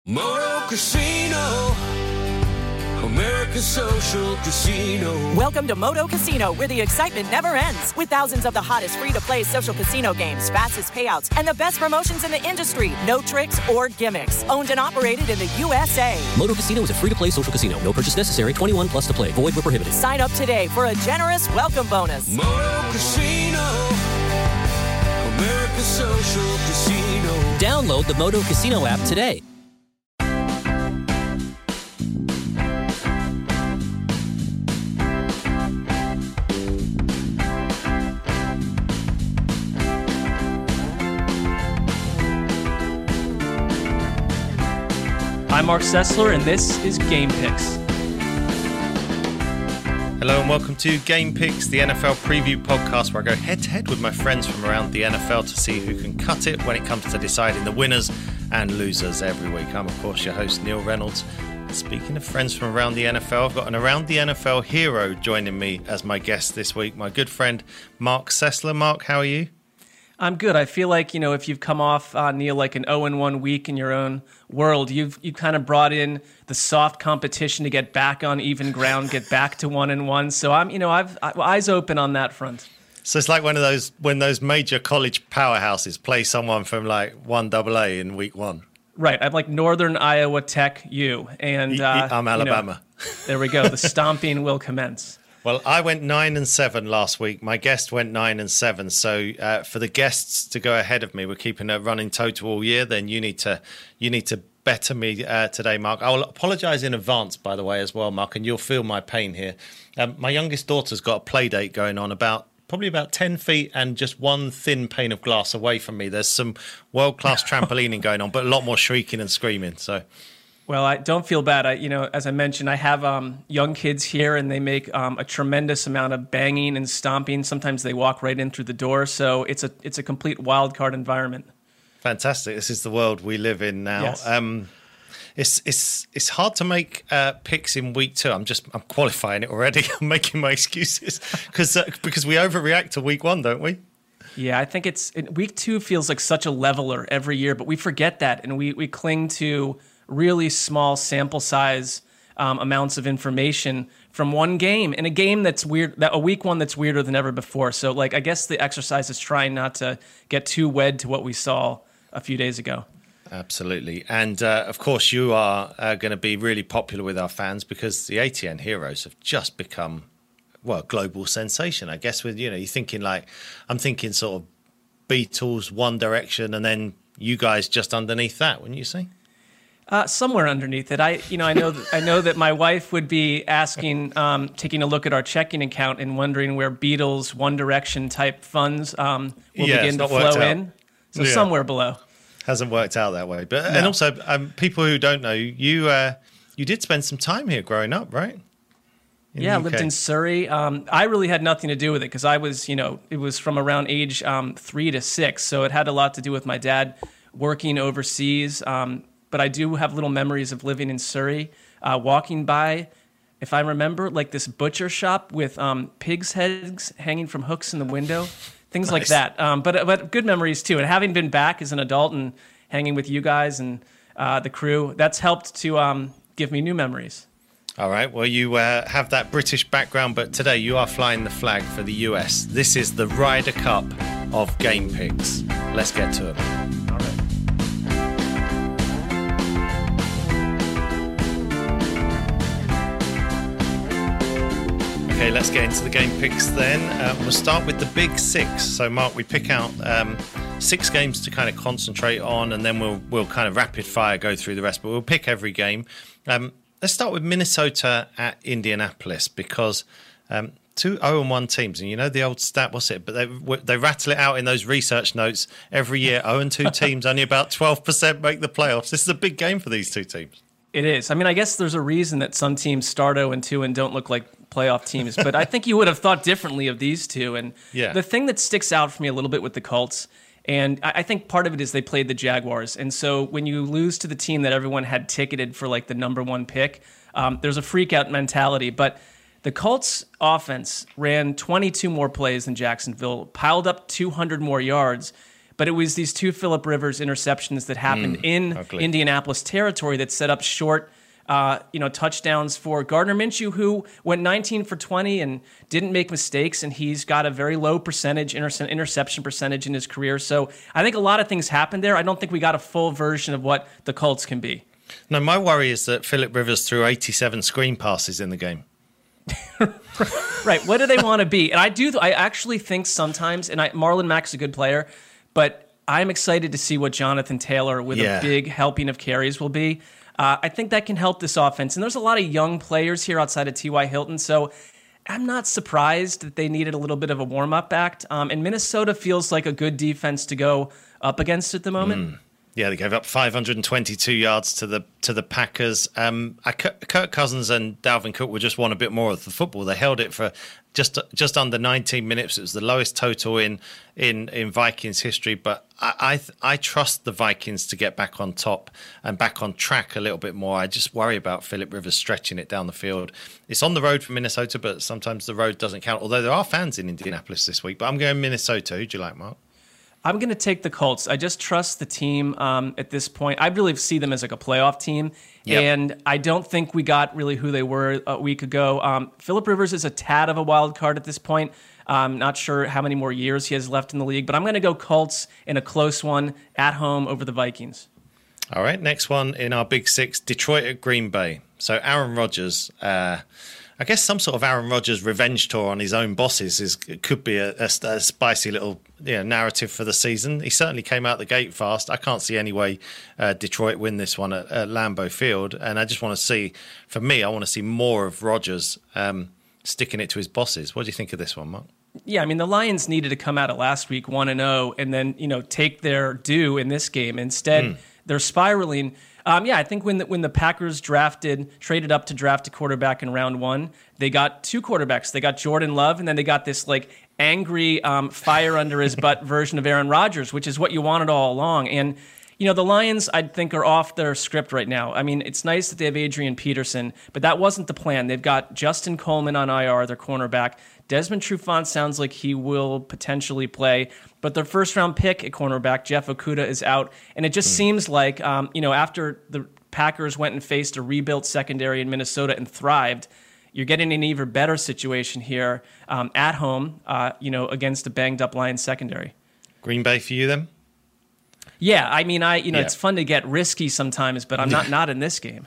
Moto Casino, America's social casino. Welcome to Moto Casino, where the excitement never ends. With thousands of the hottest free-to-play social casino games, fastest payouts, and the best promotions in the industry. No tricks or gimmicks. Owned and operated in the USA. Moto Casino is a free-to-play social casino. No purchase necessary. 21 plus to play. Void where prohibited. Sign up today for a generous welcome bonus. Moto Casino, America's social casino. Download the Moto Casino app today. I'm Mark Sessler, and this is Game Picks. Hello and welcome to Game Picks, the NFL preview podcast where I go head-to-head with my friends from around the NFL to see who can cut it when it comes to deciding the winners and losers every week. I'm, of course, your host, Neil Reynolds. Speaking of friends from around the NFL, I've got an Around the NFL hero joining me as my guest this week, my good friend, Mark Sessler. Mark, how are you? I'm good. I feel like, if you've come off, Neil, like an 0-1 week in your own world, you've kind of brought in the soft competition to get back on even ground, get back to 1-1. So I've eyes open on that front. So it's like one of those, when those major college powerhouses play someone from like 1AA in week one. Right. I'm like Northern Iowa Tech U. And I'm Alabama. There we go. The stomping will commence. Well, I went 9-7 last week. My guest went 9-7. So for the guests to go ahead of me, we're keeping a running total all year. Then you need to better me today, Mark. I'll apologise in advance, by the way, as well, Mark, and you'll feel my pain here. My youngest daughter's got a play date going on probably about 10 feet and just one thin pane of glass away from me. There's some world-class trampolining going on, but a lot more shrieking and screaming. So. Well, I don't feel bad. As I mentioned, I have young kids here, and they make a tremendous amount of banging and stomping. Sometimes they walk right in through the door, so it's a complete wild card environment. Fantastic! This is the world we live in now. Yes. It's hard to make picks in week two. I'm qualifying it already. I'm making my excuses because we overreact to week one, don't we? Yeah, I think week two feels like such a leveler every year, but we forget that, and we cling to really small sample size amounts of information from one game, in a game that's weird, a week one that's weirder than ever before. So, I guess the exercise is trying not to get too wed to what we saw a few days ago. Absolutely. And, of course, you are going to be really popular with our fans because the ATN Heroes have just become, global sensation. I guess with, you're thinking I'm thinking sort of Beatles, One Direction, and then you guys just underneath that, wouldn't you say? Somewhere underneath it, I know that my wife would be asking, taking a look at our checking account and wondering where Beatles, One Direction type funds will begin to flow in. So somewhere below. Hasn't worked out that way, but no. And also people who don't know you did spend some time here growing up, right? I lived in Surrey. I really had nothing to do with it because I was, it was from around age 3 to 6, so it had a lot to do with my dad working overseas. But I do have little memories of living in Surrey, walking by, if I remember, like this butcher shop with pigs' heads hanging from hooks in the window, things like that. But good memories too. And having been back as an adult and hanging with you guys and the crew, that's helped to give me new memories. All right. Well, you have that British background, but today you are flying the flag for the US. This is the Ryder Cup of Game Picks. Let's get to them. All right. Okay, let's get into the game picks then. We'll start with the big six. So, Mark, we pick out 6 games to kind of concentrate on, and then we'll kind of rapid fire go through the rest. But we'll pick every game. Let's start with Minnesota at Indianapolis because 2 0-1 teams, and you know the old stat, what's it? But they rattle it out in those research notes every year. 0-2 teams, only about 12% make the playoffs. This is a big game for these two teams. It is. I mean, I guess there's a reason that some teams start 0-2 and don't look like playoff teams, but I think you would have thought differently of these two. And the thing that sticks out for me a little bit with the Colts, and I think part of it is they played the Jaguars. And so when you lose to the team that everyone had ticketed for like the number one pick, there's a freak out mentality. But the Colts offense ran 22 more plays than Jacksonville, piled up 200 more yards. but it was these two Phillip Rivers interceptions that happened in Indianapolis territory that set up short touchdowns for Gardner Minshew, who went 19 for 20 and didn't make mistakes, and he's got a very low interception percentage in his career. So I think a lot of things happened there. I don't think we got a full version of what the Colts can be. No, my worry is that Phillip Rivers threw 87 screen passes in the game. Right. What do they want to be? And I actually think sometimes, and Marlon Mack's a good player, but I'm excited to see what Jonathan Taylor with a big helping of carries will be. I think that can help this offense. And there's a lot of young players here outside of T.Y. Hilton, so I'm not surprised that they needed a little bit of a warm-up act. And Minnesota feels like a good defense to go up against at the moment. Yeah, they gave up 522 yards to the Packers. Kirk Cousins and Dalvin Cook would just want a bit more of the football. They held it for just under 19 minutes. It was the lowest total in Vikings history. But I trust the Vikings to get back on top and back on track a little bit more. I just worry about Phillip Rivers stretching it down the field. It's on the road for Minnesota, but sometimes the road doesn't count. Although there are fans in Indianapolis this week. But I'm going Minnesota. Who do you like, Mark? I'm going to take the Colts. I just trust the team at this point. I really see them as like a playoff team, and I don't think we got really who they were a week ago. Phillip Rivers is a tad of a wild card at this point. I'm not sure how many more years he has left in the league, but I'm going to go Colts in a close one at home over the Vikings. All right, next one in our Big Six, Detroit at Green Bay. So Aaron Rodgers, I guess some sort of Aaron Rodgers revenge tour on his own bosses could be a spicy little narrative for the season. He certainly came out the gate fast. I can't see any way Detroit win this one at Lambeau Field. And I just want to see, for me, I want to see more of Rodgers sticking it to his bosses. What do you think of this one, Mark? Yeah, I mean, the Lions needed to come out of last week 1-0 and then, take their due in this game. Instead, they're spiraling. I think when the Packers traded up to draft a quarterback in round one, they got two quarterbacks. They got Jordan Love, and then they got this angry fire under his butt version of Aaron Rodgers, which is what you wanted all along. And the Lions, I think, are off their script right now. I mean, it's nice that they have Adrian Peterson, but that wasn't the plan. They've got Justin Coleman on IR, their cornerback. Desmond Trufant sounds like he will potentially play, but their first-round pick at cornerback, Jeff Okudah, is out. And it just seems like, after the Packers went and faced a rebuilt secondary in Minnesota and thrived, you're getting an even better situation here at home, against a banged-up Lions secondary. Green Bay for you, then? Yeah, I mean, it's fun to get risky sometimes, but I'm not in this game.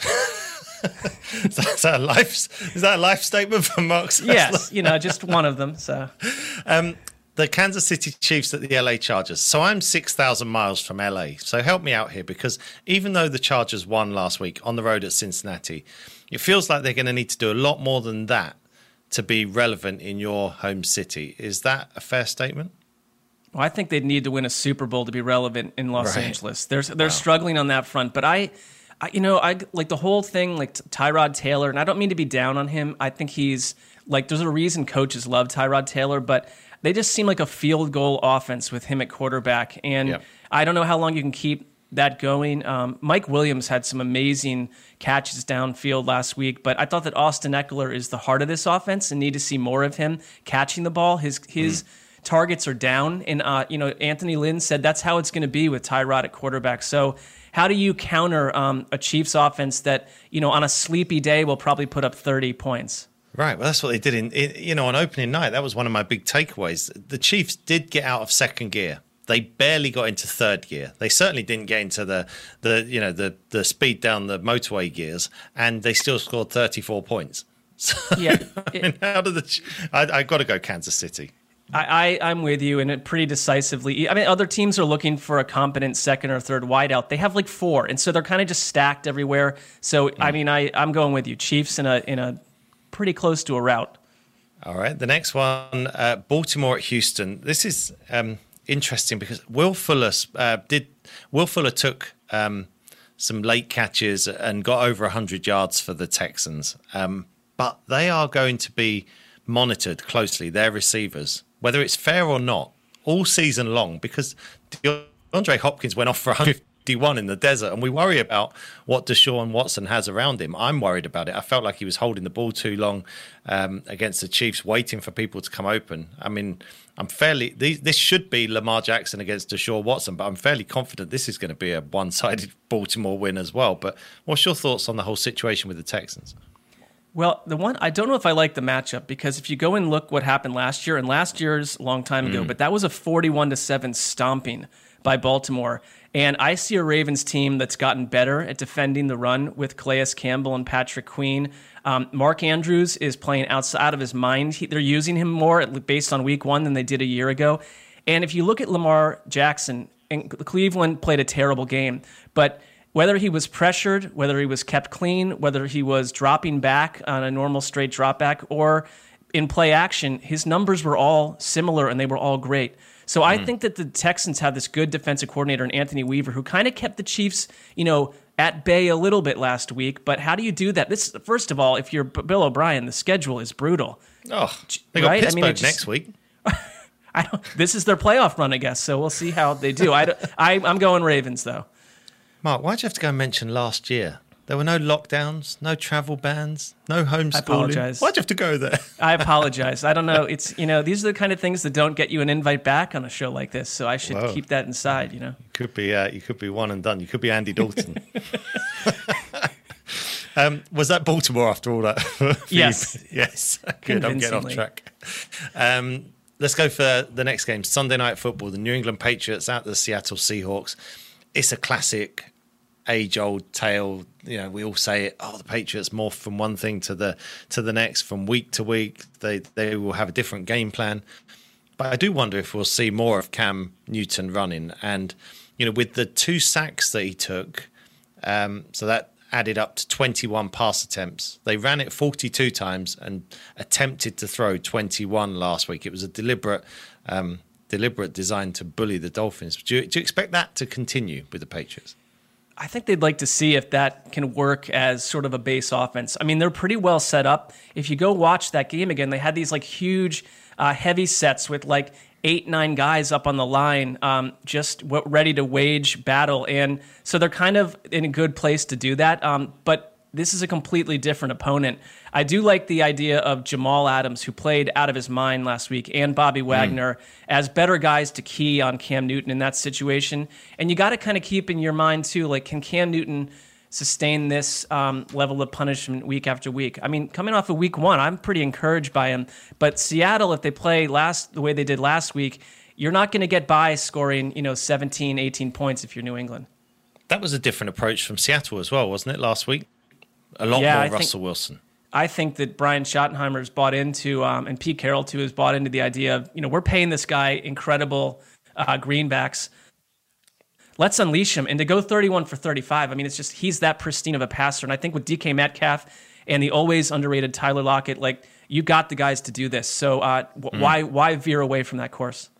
Is that a life statement from Mark Sessler? Yes, just one of them. So, the Kansas City Chiefs at the LA Chargers. So I'm 6,000 miles from LA. So help me out here, because even though the Chargers won last week on the road at Cincinnati, it feels like they're going to need to do a lot more than that to be relevant in your home city. Is that a fair statement? Well, I think they'd need to win a Super Bowl to be relevant in Los Angeles. They're struggling on that front, but I like the whole thing, like Tyrod Taylor, and I don't mean to be down on him. I think he's there's a reason coaches love Tyrod Taylor, but they just seem like a field goal offense with him at quarterback. And I don't know how long you can keep that going. Mike Williams had some amazing catches downfield last week, but I thought that Austin Eckler is the heart of this offense and need to see more of him catching the ball. His targets are down, and Anthony Lynn said that's how it's going to be with Tyrod at quarterback. So how do you counter a Chiefs offense that on a sleepy day will probably put up 30 points? Right, well, that's what they did on opening night. That was one of my big takeaways. The Chiefs did get out of second gear. They barely got into third gear. They certainly didn't get into the speed down the motorway gears, and they still scored 34 points. So, I got to go Kansas City. I'm with you, and it pretty decisively. I mean, other teams are looking for a competent second or third wideout. They have four, and so they're kind of just stacked everywhere. So, I mean, I'm going with you. Chiefs in a pretty close to a rout. All right, the next one, Baltimore at Houston. This is interesting because Will Fuller took some late catches and got over 100 yards for the Texans, but they are going to be monitored closely, their receivers, whether it's fair or not, all season long, because DeAndre Hopkins went off for 150 51 in the desert. And we worry about what Deshaun Watson has around him. I'm worried about it. I felt like he was holding the ball too long against the Chiefs, waiting for people to come open. I mean, this should be Lamar Jackson against Deshaun Watson, but I'm fairly confident this is going to be a one-sided Baltimore win as well. But what's your thoughts on the whole situation with the Texans? Well, I don't know if I like the matchup, because if you go and look what happened last year, and last year's a long time ago, but that was a 41-7 stomping by Baltimore. And I see a Ravens team that's gotten better at defending the run with Calais Campbell and Patrick Queen. Mark Andrews is playing outside of his mind. They're using him more based on week 1 than they did a year ago. And if you look at Lamar Jackson, and Cleveland played a terrible game, but whether he was pressured, whether he was kept clean, whether he was dropping back on a normal straight drop back, or in play action, his numbers were all similar and they were all great. So I think that the Texans have this good defensive coordinator in Anthony Weaver, who kind of kept the Chiefs, at bay a little bit last week. But how do you do that? First of all, if you're Bill O'Brien, the schedule is brutal. Oh, they got Pittsburgh next week. This is their playoff run, I guess. So we'll see how they do. I'm going Ravens, though. Mark, why'd you have to go and mention last year? There were no lockdowns, no travel bans, no homeschooling. I apologize. Why'd you have to go there? I apologize. I don't know. It's these are the kind of things that don't get you an invite back on a show like this. So I should keep that inside. You could be one and done. You could be Andy Dalton. Was that Baltimore after all that? Yes. Yes. Good. I'm getting off track. Let's go for the next game. Sunday Night Football. The New England Patriots at the Seattle Seahawks. It's a classic, age-old tale. We all say it. Oh, the Patriots morph from one thing to the next, from week to week. They will have a different game plan. But I do wonder if we'll see more of Cam Newton running. And with the 2 sacks that he took, so that added up to 21 pass attempts. They ran it 42 times and attempted to throw 21 last week. It was a deliberate design to bully the Dolphins. Do you expect that to continue with the Patriots? I think they'd like to see if that can work as sort of a base offense. I mean, they're pretty well set up. If you go watch that game again, they had these huge heavy sets with 8-9 guys up on the line, just ready to wage battle. And so they're kind of in a good place to do that. But this is a completely different opponent. I do like the idea of Jamal Adams, who played out of his mind last week, and Bobby Wagner as better guys to key on Cam Newton in that situation. And you got to kind of keep in your mind, too, can Cam Newton sustain this level of punishment week after week? I mean, coming off of week 1, I'm pretty encouraged by him. But Seattle, if they play the way they did last week, you're not going to get by scoring 17, 18 points if you're New England. That was a different approach from Seattle as well, wasn't it, last week? A lot more Russell Wilson. I think that Brian Schottenheimer's bought into, and Pete Carroll too, has bought into the idea of, we're paying this guy incredible greenbacks. Let's unleash him. And to go 31 for 35, I mean, it's just, he's that pristine of a passer. And I think with DK Metcalf and the always underrated Tyler Lockett, you got the guys to do this. So why veer away from that course?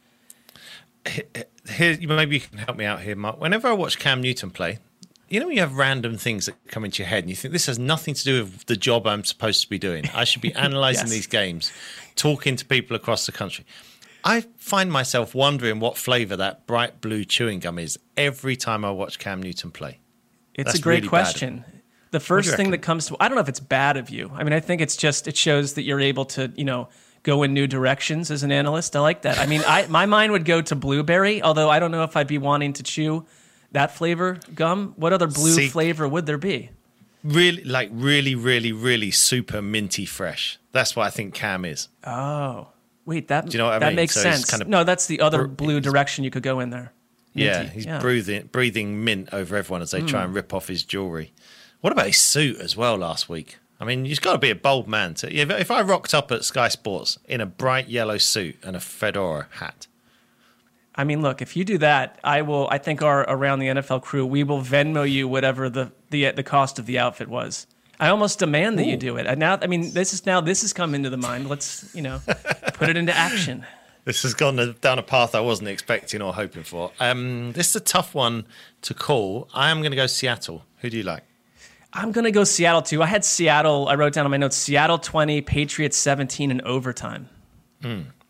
Here, maybe you can help me out here, Mark. Whenever I watch Cam Newton play, when you have random things that come into your head and you think this has nothing to do with the job I'm supposed to be doing. I should be analysing these games, talking to people across the country. I find myself wondering what flavour that bright blue chewing gum is every time I watch Cam Newton play. It's a great really question. The first thing that comes to, I don't know if it's bad of you. I mean, I think it's just, it shows that you're able to, go in new directions as an analyst. I like that. I mean, my mind would go to blueberry, although I don't know if I'd be wanting to chew that flavor gum. What other blue flavor would there be? Really, really super minty fresh. That's what I think Cam is. Oh, wait, that, do you know what I mean? That makes sense. No, that's the other blue direction you could go in there. Minty. He's breathing mint over everyone as they try and rip off his jewelry. What about his suit as well last week? I mean, you've got to be a bold man. If I rocked up at Sky Sports in a bright yellow suit and a fedora hat, I mean, look, if you do that, I think our Around the NFL crew, we will Venmo you whatever the cost of the outfit was. I almost demand that you do it. And now, I mean, this has come into the mind. Let's, put it into action. This has gone down a path I wasn't expecting or hoping for. This is a tough one to call. I am going to go Seattle. Who do you like? I'm going to go Seattle, too. I had Seattle. I wrote down on my notes, Seattle 20, Patriots 17 in overtime.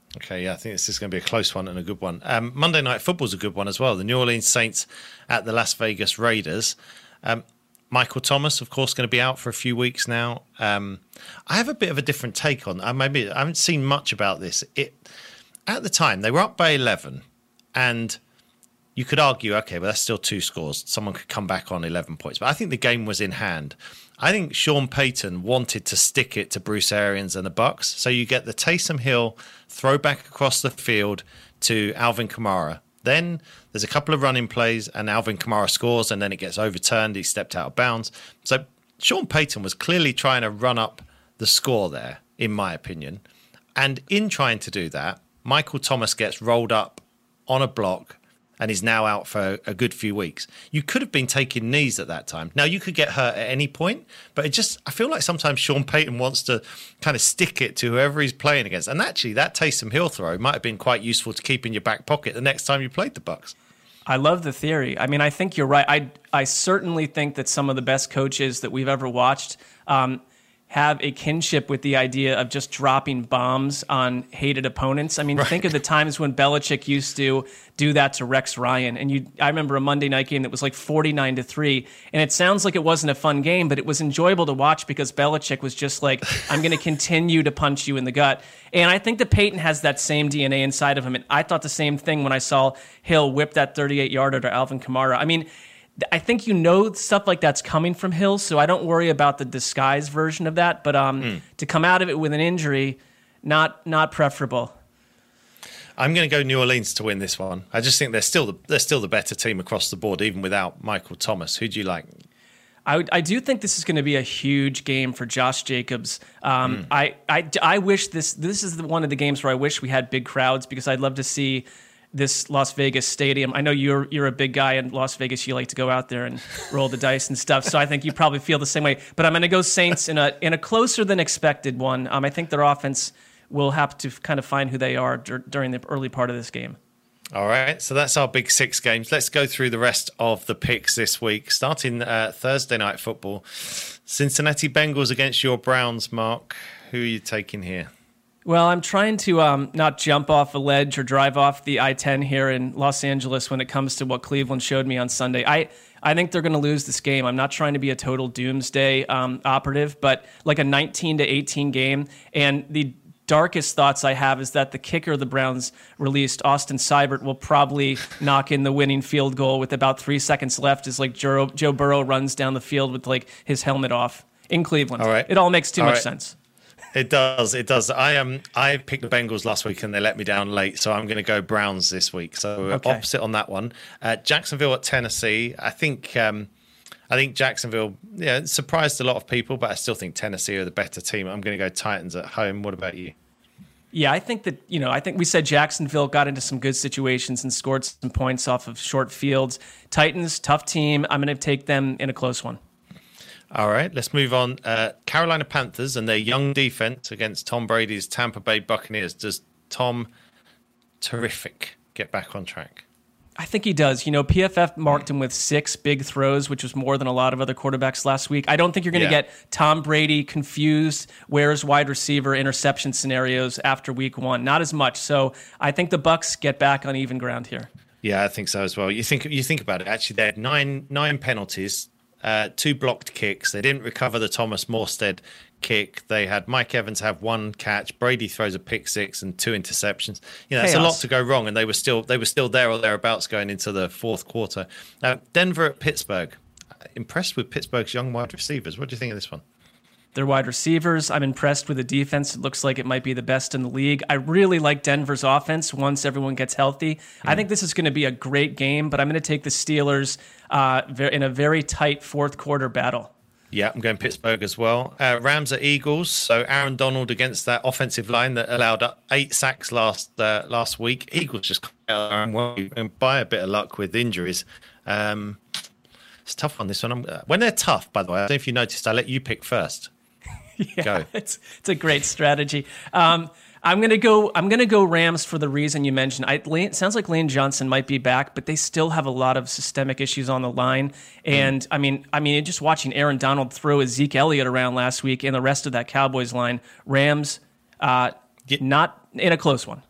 Okay, yeah, I think this is going to be a close one and a good one. Monday Night Football's a good one as well. The New Orleans Saints at the Las Vegas Raiders. Michael Thomas, of course, going to be out for a few weeks now. I have a bit of a different take on. Maybe I haven't seen much about this. At the time, they were up by 11, and you could argue, okay, well, that's still 2 scores. Someone could come back on 11 points. But I think the game was in hand. I think Sean Payton wanted to stick it to Bruce Arians and the Bucs. So you get the Taysom Hill throw back across the field to Alvin Kamara. Then there's a couple of running plays and Alvin Kamara scores, and then it gets overturned. He stepped out of bounds. So Sean Payton was clearly trying to run up the score there, in my opinion. And in trying to do that, Michael Thomas gets rolled up on a block and is now out for a good few weeks. You could have been taking knees at that time. Now, you could get hurt at any point, but I feel like sometimes Sean Payton wants to kind of stick it to whoever he's playing against. And actually, that Taysom Hill throw might have been quite useful to keep in your back pocket the next time you played the Bucs. I love the theory. I mean, I think you're right. I certainly think that some of the best coaches that we've ever watched have a kinship with the idea of just dropping bombs on hated opponents. I mean, Think of the times when Belichick used to do that to Rex Ryan. And I remember a Monday night game that was like 49-3. And it sounds like it wasn't a fun game, but it was enjoyable to watch because Belichick was just like, I'm going to continue to punch you in the gut. And I think that Peyton has that same DNA inside of him. And I thought the same thing when I saw Hill whip that 38-yarder to Alvin Kamara. I mean, I think stuff like that's coming from Hill, so I don't worry about the disguised version of that. But to come out of it with an injury, not preferable. I'm going to go New Orleans to win this one. I just think they're still the better team across the board, even without Michael Thomas. Who do you like? I do think this is going to be a huge game for Josh Jacobs. I wish this is one of the games where I wish we had big crowds because I'd love to see this Las Vegas stadium. I know you're a big guy in Las Vegas. You like to go out there and roll the dice and stuff. So I think you probably feel the same way. But I'm going to go Saints in a closer than expected one. I think their offense will have to kind of find who they are during the early part of this game. All right, so that's our big 6 games. Let's go through the rest of the picks this week. Starting Thursday Night Football, Cincinnati Bengals against your Browns. Mark, who are you taking here? Well, I'm trying to not jump off a ledge or drive off the I-10 here in Los Angeles when it comes to what Cleveland showed me on Sunday. I think they're going to lose this game. I'm not trying to be a total doomsday operative, but like a 19-18 game. And the darkest thoughts I have is that the kicker the Browns released, Austin Seibert, will probably knock in the winning field goal with about 3 seconds left as like Joe Burrow runs down the field with like his helmet off in Cleveland. All right. It all makes too much sense. It does. I picked the Bengals last week and they let me down late, so I'm going to go Browns this week. So opposite on that one. Jacksonville at Tennessee. I think Jacksonville surprised a lot of people, but I still think Tennessee are the better team. I'm going to go Titans at home. What about you? Yeah, I think that, I think we said Jacksonville got into some good situations and scored some points off of short fields. Titans, tough team. I'm going to take them in a close one. All right, let's move on. Carolina Panthers and their young defense against Tom Brady's Tampa Bay Buccaneers. Does Tom Terrific get back on track? I think he does. PFF marked him with 6 big throws, which was more than a lot of other quarterbacks last week. I don't think you're going to get Tom Brady confused, where's wide receiver interception scenarios after week 1. Not as much. So I think the Bucs get back on even ground here. Yeah, I think so as well. You think about it. Actually, they had nine penalties. 2 blocked kicks. They didn't recover the Thomas Morstead kick. They had Mike Evans have 1 catch. Brady throws a pick 6 and 2 interceptions. It's a lot to go wrong, and they were still there or thereabouts going into the fourth quarter. Denver at Pittsburgh. Impressed with Pittsburgh's young wide receivers. What do you think of this one? Their wide receivers. I'm impressed with the defense. It looks like it might be the best in the league. I really like Denver's offense once everyone gets healthy. I think this is going to be a great game, but I'm going to take the Steelers in a very tight fourth quarter battle. Yeah, I'm going Pittsburgh as well. Rams at Eagles. So Aaron Donald against that offensive line that allowed 8 sacks last week. Eagles just and by a bit of luck with injuries. It's a tough one, this one. When they're tough, by the way, I don't know if you noticed, I let you pick first. Yeah, go. It's a great strategy. I'm gonna go Rams for the reason you mentioned. It sounds like Lane Johnson might be back, but they still have a lot of systemic issues on the line. And I mean, just watching Aaron Donald throw Zeke Elliott around last week and the rest of that Cowboys line, Rams, not in a close one.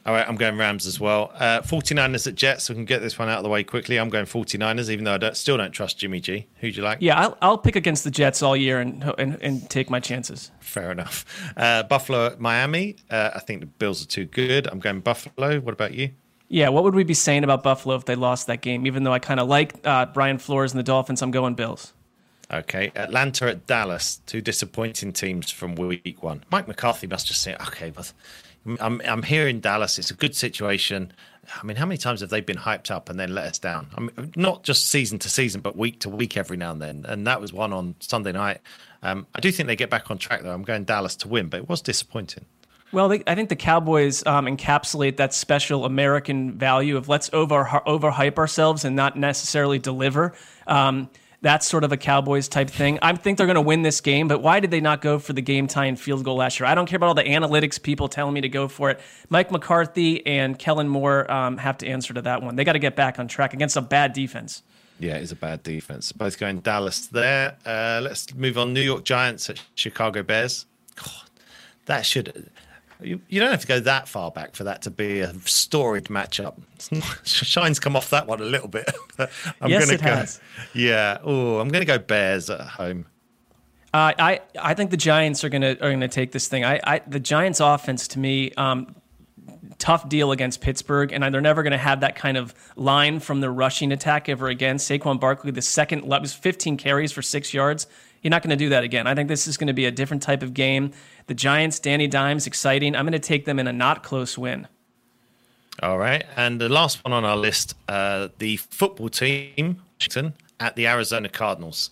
All right, I'm going Rams as well. 49ers at Jets. We can get this one out of the way quickly. I'm going 49ers, even though I still don't trust Jimmy G. Who do you like? Yeah, I'll pick against the Jets all year and take my chances. Fair enough. Buffalo at Miami. I think the Bills are too good. I'm going Buffalo. What about you? Yeah, what would we be saying about Buffalo if they lost that game? Even though I kind of like Brian Flores and the Dolphins, I'm going Bills. Okay, Atlanta at Dallas. Two disappointing teams from week one. Mike McCarthy must just say, okay, but I'm here in Dallas. It's a good situation. I mean, how many times have they been hyped up and then let us down? I mean, not just season to season, but week to week every now and then. And that was one on Sunday night. I do think they get back on track, though. I'm going Dallas to win, but it was disappointing. Well, I think the Cowboys encapsulate that special American value of let's overhype ourselves and not necessarily deliver. That's sort of a Cowboys type thing. I think they're going to win this game, but why did they not go for the game-tying field goal last year? I don't care about all the analytics people telling me to go for it. Mike McCarthy and Kellen Moore have to answer to that one. They got to get back on track against a bad defense. Yeah, it's a bad defense. Both going Dallas there. Let's move on. New York Giants at Chicago Bears. God, that should... You don't have to go that far back for that to be a storied matchup. Shine's come off that one a little bit. Yes, it has. Yeah. Oh, I'm going to go Bears at home. I think the Giants are going to take this thing. The Giants' offense to me, tough deal against Pittsburgh, and they're never going to have that kind of line from the rushing attack ever again. Saquon Barkley, the second was 15 carries for 6 yards. You're not going to do that again. I think this is going to be a different type of game. The Giants, Danny Dimes, exciting. I'm going to take them in a not close win. All right. And the last one on our list, the football team, Washington, at the Arizona Cardinals.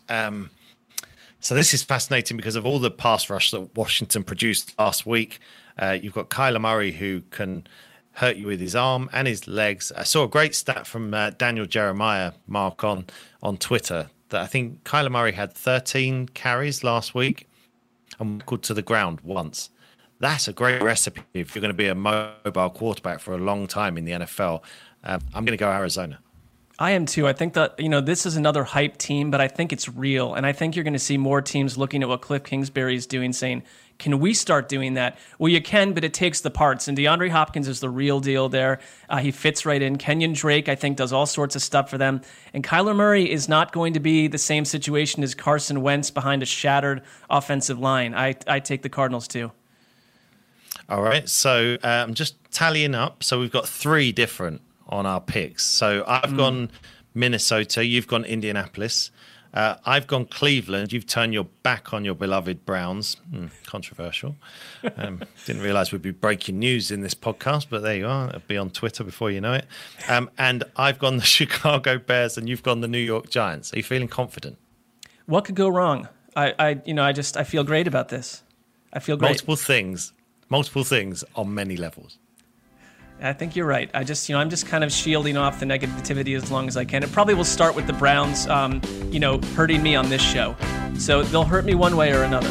So this is fascinating because of all the pass rush that Washington produced last week. You've got Kyler Murray, who can hurt you with his arm and his legs. I saw a great stat from Daniel Jeremiah, Mark, on Twitter, that I think Kyler Murray had 13 carries last week and wackled to the ground once. That's a great recipe if you're going to be a mobile quarterback for a long time in the NFL. I'm going to go Arizona. I am too. I think that, this is another hype team, but I think it's real. And I think you're going to see more teams looking at what Cliff Kingsbury is doing, saying, can we start doing that? Well, you can, but it takes the parts. And DeAndre Hopkins is the real deal there. He fits right in. Kenyon Drake, I think, does all sorts of stuff for them. And Kyler Murray is not going to be the same situation as Carson Wentz behind a shattered offensive line. I take the Cardinals too. All right. So I'm just tallying up. So we've got 3 different on our picks. So I've gone Minnesota. You've gone Indianapolis. I've gone Cleveland. You've turned your back on your beloved Browns. Controversial. Didn't realise we'd be breaking news in this podcast, but there you are. It'll be on Twitter before you know it. And I've gone the Chicago Bears, and you've gone the New York Giants. Are you feeling confident? What could go wrong? I feel great about this. I feel great. Multiple things on many levels. I think you're right. I'm just kind of shielding off the negativity as long as I can. It probably will start with the Browns, hurting me on this show. So they'll hurt me one way or another.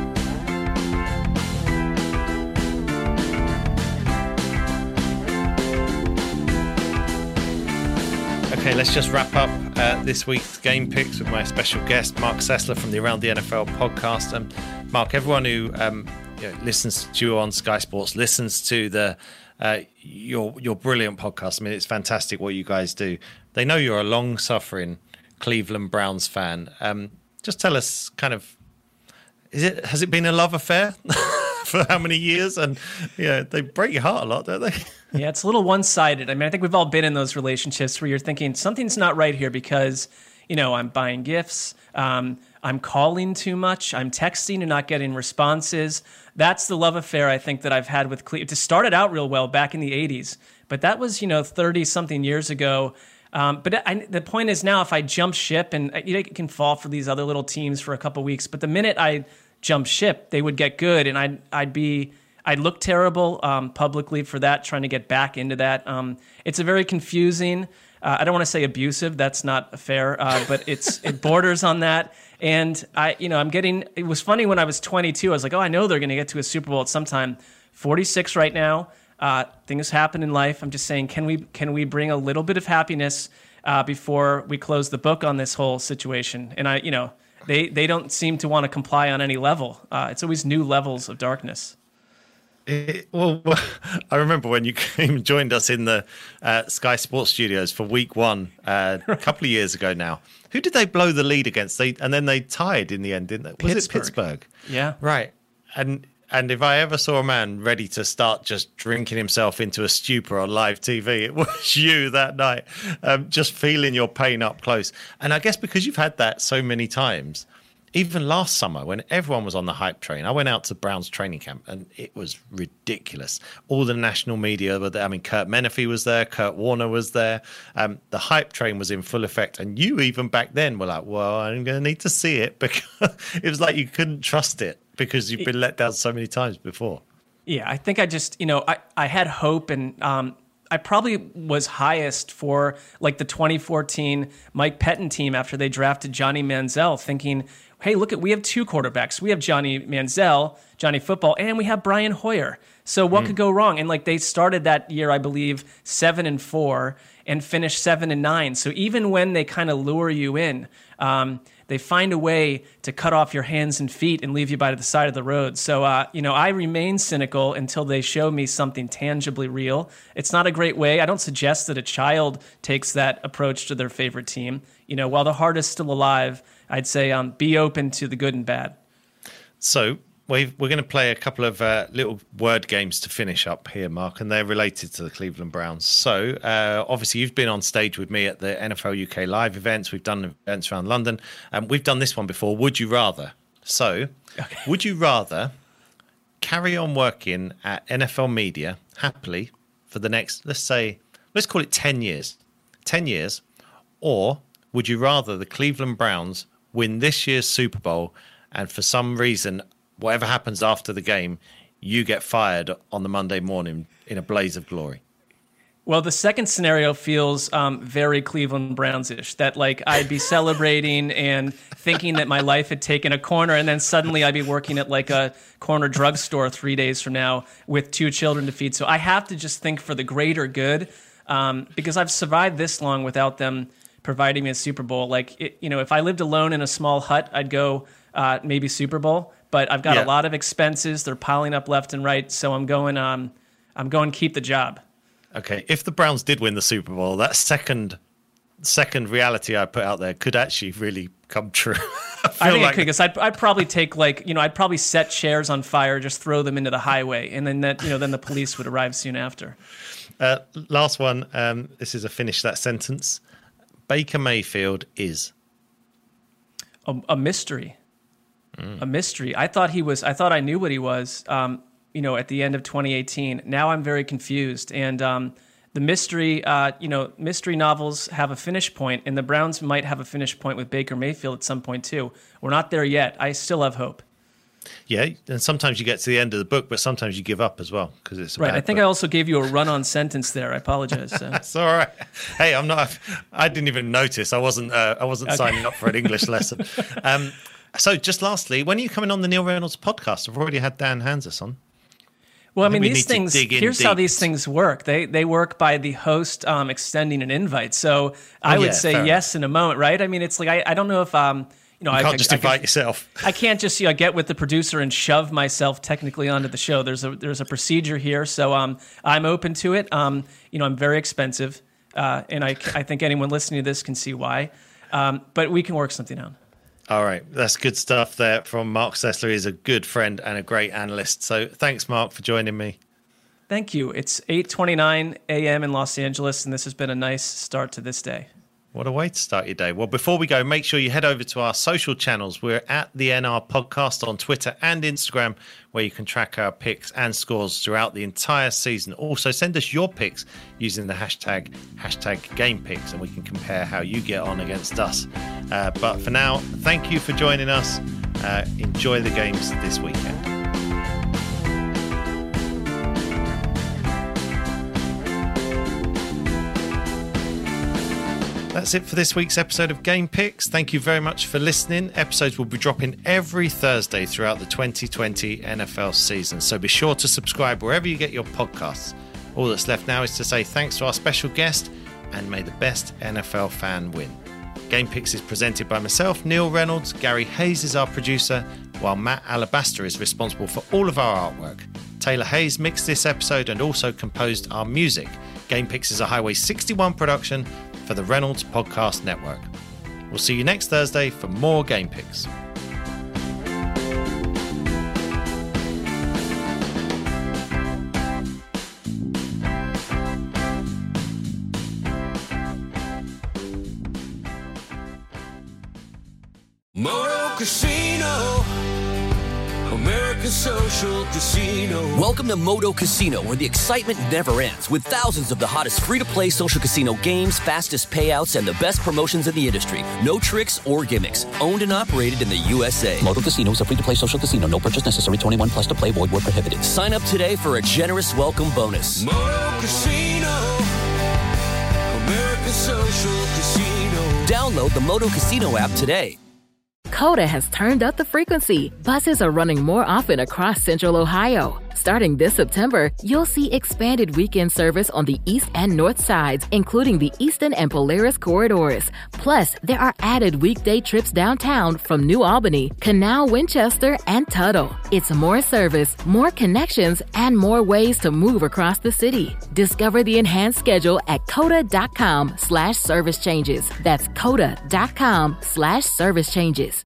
Okay, let's just wrap up this week's game picks with my special guest, Mark Sessler from the Around the NFL podcast. Mark, everyone who listens to you on Sky Sports, listens to the your brilliant podcast. I mean, it's fantastic what you guys do. They know you're a long-suffering Cleveland Browns fan. Just tell us, kind of, has it been a love affair for how many years? And they break your heart a lot, don't they? Yeah, it's a little one-sided. I mean, I think we've all been in those relationships where you're thinking something's not right here because I'm buying gifts. I'm calling too much. I'm texting and not getting responses. That's the love affair I think that I've had with Cleveland. It started out real well back in the 80s, but that was, 30-something years ago. The point is now if I jump ship, and it can fall for these other little teams for a couple weeks, but the minute I jump ship, they would get good, and I'd look terrible publicly for that, trying to get back into that. It's a very confusing, I don't want to say abusive, that's not fair, but it borders on that. And it was funny when I was 22, I was like, I know they're going to get to a Super Bowl at some time. 46 right now, things happen in life. I'm just saying, can we bring a little bit of happiness before we close the book on this whole situation? And they don't seem to want to comply on any level. It's always new levels of darkness. Well, I remember when you came and joined us in the Sky Sports Studios for week 1 a couple of years ago now. Who did they blow the lead against? And then they tied in the end, didn't they? Was it Pittsburgh? Yeah. Right. And if I ever saw a man ready to start just drinking himself into a stupor on live TV, it was you that night, just feeling your pain up close. And I guess because you've had that so many times, even last summer when everyone was on the hype train, I went out to Browns training camp and it was ridiculous. All the national media were there. I mean, Kurt Menefee was there. Kurt Warner was there. The hype train was in full effect. And you even back then were like, well, I'm going to need to see it, because it was like you couldn't trust it because you've been let down so many times before. Yeah, I think I just, I had hope, and I probably was highest for like the 2014 Mike Pettin team after they drafted Johnny Manziel, thinking, hey, look, we have 2 quarterbacks. We have Johnny Manziel, Johnny Football, and we have Brian Hoyer. So what could go wrong? And like they started that year, I believe, 7-4 and finished 7-9. So even when they kind of lure you in, they find a way to cut off your hands and feet and leave you by the side of the road. So, I remain cynical until they show me something tangibly real. It's not a great way. I don't suggest that a child takes that approach to their favorite team. While the heart is still alive, I'd say be open to the good and bad. So we're going to play a couple of little word games to finish up here, Mark, and they're related to the Cleveland Browns. So obviously you've been on stage with me at the NFL UK live events. We've done events around London, and we've done this one before. Would you rather? So Would you rather carry on working at NFL Media happily for the next, let's call it 10 years, or would you rather the Cleveland Browns win this year's Super Bowl and for some reason, whatever happens after the game, you get fired on the Monday morning in a blaze of glory? Well, the second scenario feels very Cleveland Browns-ish, that like I'd be celebrating and thinking that my life had taken a corner, and then suddenly I'd be working at like a corner drugstore 3 days from now with 2 children to feed. So I have to just think for the greater good, because I've survived this long without them providing me a Super Bowl. Like, if I lived alone in a small hut, I'd go maybe Super Bowl. But I've got a lot of expenses; they're piling up left and right. So I'm going keep the job. Okay, if the Browns did win the Super Bowl, that second reality I put out there could actually really come true. I think it could, because I'd probably take I'd probably set chairs on fire, just throw them into the highway, and then then the police would arrive soon after. Last one. This is a finish that sentence. Baker Mayfield is a mystery. A mystery. I thought I knew what he was. At the end of 2018. Now I'm very confused. And the mystery, mystery novels have a finish point, and the Browns might have a finish point with Baker Mayfield at some point too. We're not there yet. I still have hope. Yeah, and sometimes you get to the end of the book, but sometimes you give up as well because it's right. I think I also gave you a run-on sentence there. I apologize. That's all right. Hey, I'm not. I didn't even notice. I wasn't signing up for an English lesson. So, just lastly, when are you coming on the Neil Reynolds podcast? I've already had Dan Hanzus on. Well, I mean, these things, here's how these things work. They work by the host extending an invite. So I would say yes in a moment, right? I mean, it's like, I don't know if, you can't just invite yourself. I can't just get with the producer and shove myself technically onto the show. There's a procedure here. So I'm open to it. I'm very expensive. And I think anyone listening to this can see why. But we can work something out. All right. That's good stuff there from Mark Sessler. He's a good friend and a great analyst. So thanks, Mark, for joining me. Thank you. It's 8:29 a.m. in Los Angeles, and this has been a nice start to this day. What a way to start your day. Well, before we go, make sure you head over to our social channels. We're at the NR Podcast on Twitter and Instagram, where you can track our picks and scores throughout the entire season. Also, send us your picks using the hashtag GamePicks, and we can compare how you get on against us. But for now, thank you for joining us. Enjoy the games this weekend. That's it for this week's episode of Game Picks. Thank you very much for listening. Episodes will be dropping every Thursday throughout the 2020 NFL season, so be sure to subscribe wherever you get your podcasts. All that's left now is to say thanks to our special guest, and may the best NFL fan win. Game Picks is presented by myself, Neil Reynolds. Gary Hayes is our producer, while Matt Alabaster is responsible for all of our artwork. Taylor Hayes mixed this episode and also composed our music. Game Picks is a Highway 61 production for the Reynolds Podcast Network. We'll see you next Thursday for more Game Picks. Moto Casino, American Social Casino. Welcome to Moto Casino, where the excitement never ends, with thousands of the hottest free-to-play social casino games, fastest payouts, and the best promotions in the industry. No tricks or gimmicks. Owned and operated in the USA. Moto Casino is a free-to-play social casino. No purchase necessary. 21 plus to play. Void where prohibited. Sign up today for a generous welcome bonus. Moto Casino, American Social Casino. Download the Moto Casino app today. Coda has turned up the frequency. Buses are running more often across Central Ohio. Starting this September, you'll see expanded weekend service on the east and north sides, including the Eastern and Polaris corridors. Plus, there are added weekday trips downtown from New Albany, Canal, Winchester, and Tuttle. It's more service, more connections, and more ways to move across the city. Discover the enhanced schedule at coda.com/service changes. That's coda.com/service changes.